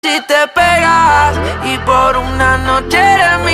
Si te pegas y por una noche eres